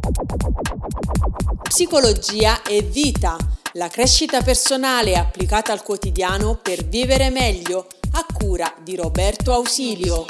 Psicologia e vita, la crescita personale applicata al quotidiano per vivere meglio, a cura di Roberto Ausilio.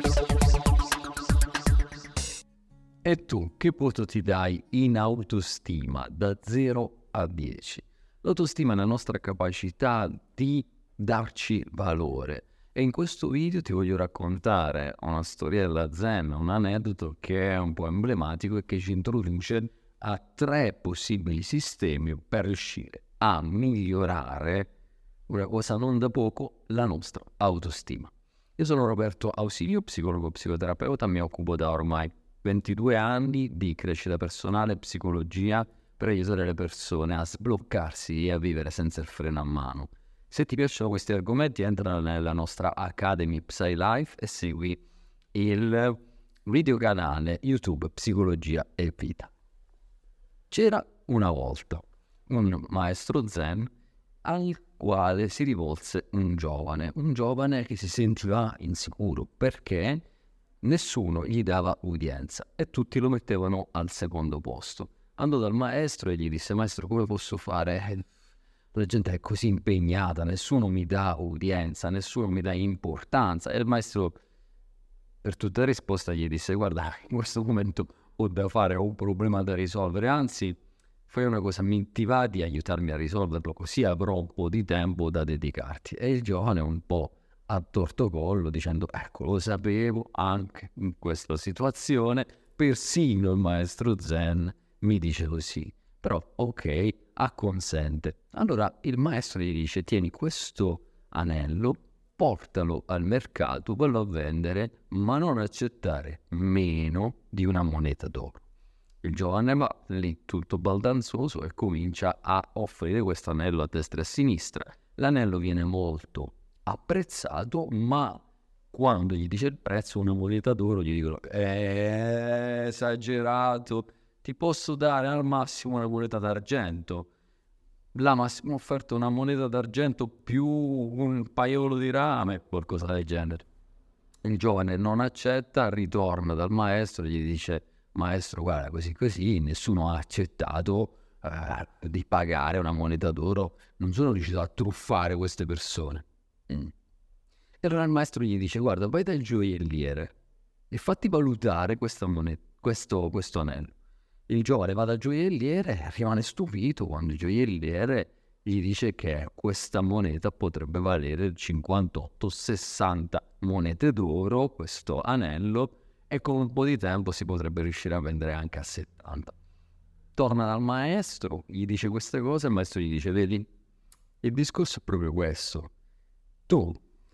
E tu che voto ti dai in autostima da 0 a 10? L'autostima è la nostra capacità di darci valore. E in questo video ti voglio raccontare una storiella zen, un aneddoto che è un po' emblematico e che ci introduce a 3 possibili sistemi per riuscire a migliorare, una cosa non da poco, la nostra autostima. Io sono Roberto Ausilio, psicologo psicoterapeuta, mi occupo da ormai 22 anni di crescita personale e psicologia per aiutare le persone a sbloccarsi e a vivere senza il freno a mano. Se ti piacciono questi argomenti, entra nella nostra Academy PsyLife e segui il videocanale YouTube Psicologia e Vita. C'era una volta un maestro zen al quale si rivolse un giovane che si sentiva insicuro perché nessuno gli dava udienza e tutti lo mettevano al secondo posto. Andò dal maestro e gli disse: maestro, come posso fare? La gente è così impegnata, nessuno mi dà udienza, nessuno mi dà importanza. E il maestro, per tutta risposta, gli disse: guarda, in questo momento ho da fare, ho un problema da risolvere, anzi fai una cosa, ti va di aiutarmi a risolverlo, così avrò un po' di tempo da dedicarti. E il giovane un po' a torto collo dicendo: ecco, lo sapevo, anche in questa situazione persino il maestro zen mi dice così, però ok, acconsente. Allora il maestro gli dice: tieni questo anello, portalo al mercato, vallo a vendere, ma non accettare meno di una moneta d'oro. Il giovane va lì tutto baldanzoso e comincia a offrire questo anello a destra e a sinistra. L'anello viene molto apprezzato, ma quando gli dice il prezzo, una moneta d'oro, gli dicono: esagerato, ti posso dare al massimo una moneta d'argento. La massima offerta è una moneta d'argento più un paiolo di rame, qualcosa del genere. Il giovane non accetta, ritorna dal maestro e gli dice: maestro, guarda, così, nessuno ha accettato di pagare una moneta d'oro, non sono riuscito a truffare queste persone. E allora il maestro gli dice: guarda, vai dal gioielliere e fatti valutare questa moneta, questo anello. Il giovane va dal gioielliere e rimane stupito quando il gioielliere gli dice che questa moneta potrebbe valere 58-60 monete d'oro, questo anello, e con un po' di tempo si potrebbe riuscire a vendere anche a 70. Torna dal maestro, gli dice queste cose e il maestro gli dice: vedi, il discorso è proprio questo. Tu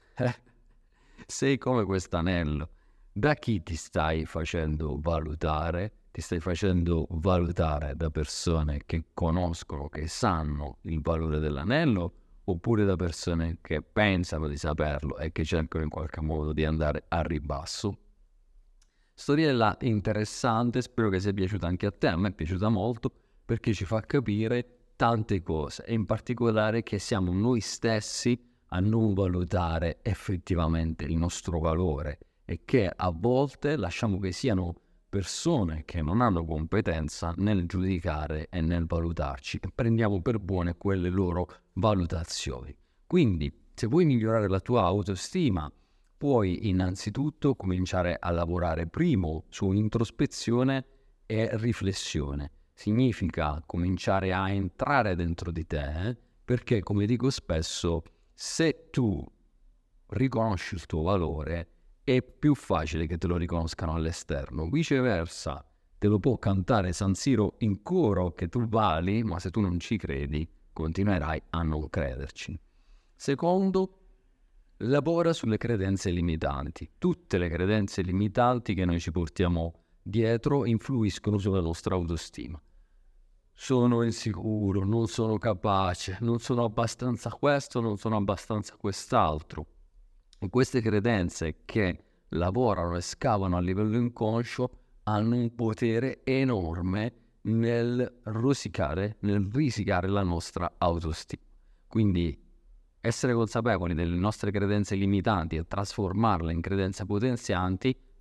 sei come quest'anello. Da chi ti stai facendo valutare? Ti stai facendo valutare da persone che conoscono, che sanno il valore dell'anello, oppure da persone che pensano di saperlo e che cercano in qualche modo di andare a ribasso? Storiella interessante, spero che sia piaciuta anche a te. A me è piaciuta molto perché ci fa capire tante cose e in particolare che siamo noi stessi a non valutare effettivamente il nostro valore e che a volte lasciamo che siano persone che non hanno competenza nel giudicare e nel valutarci e prendiamo per buone quelle loro valutazioni. Quindi, se vuoi migliorare la tua autostima, puoi innanzitutto cominciare a lavorare primo su introspezione e riflessione. Significa cominciare a entrare dentro di te, perché, come dico spesso, se tu riconosci il tuo valore, è più facile che te lo riconoscano all'esterno. Viceversa, te lo può cantare San Siro in coro che tu vali, ma se tu non ci credi, continuerai a non crederci. Secondo, lavora sulle credenze limitanti. Tutte le credenze limitanti che noi ci portiamo dietro influiscono sulla nostra autostima. Sono insicuro, non sono capace, non sono abbastanza questo, non sono abbastanza quest'altro. E queste credenze che lavorano e scavano a livello inconscio hanno un potere enorme nel risicare la nostra autostima. Quindi essere consapevoli delle nostre credenze limitanti e trasformarle in credenze potenzianti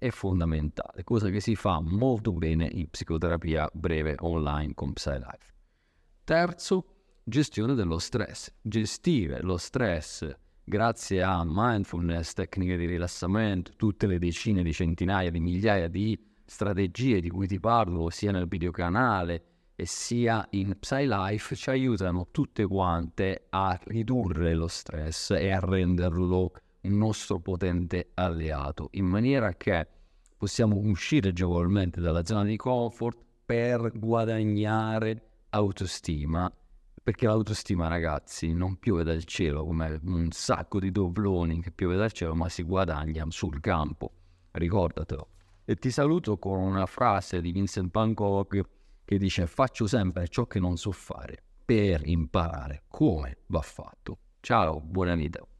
è fondamentale, cosa che si fa molto bene in psicoterapia breve online con PsyLife. Terzo, gestione dello stress. Gestire lo stress grazie a mindfulness, tecniche di rilassamento, tutte le decine di centinaia di migliaia di strategie di cui ti parlo sia nel videocanale e sia in PsyLife ci aiutano tutte quante a ridurre lo stress e a renderlo un nostro potente alleato, in maniera che possiamo uscire agevolmente dalla zona di comfort per guadagnare autostima, perché l'autostima, ragazzi, non piove dal cielo come un sacco di dobloni che piove dal cielo, ma si guadagna sul campo, ricordatelo. E ti saluto con una frase di Vincent van Gogh che dice: faccio sempre ciò che non so fare per imparare come va fatto. Ciao, buona vita.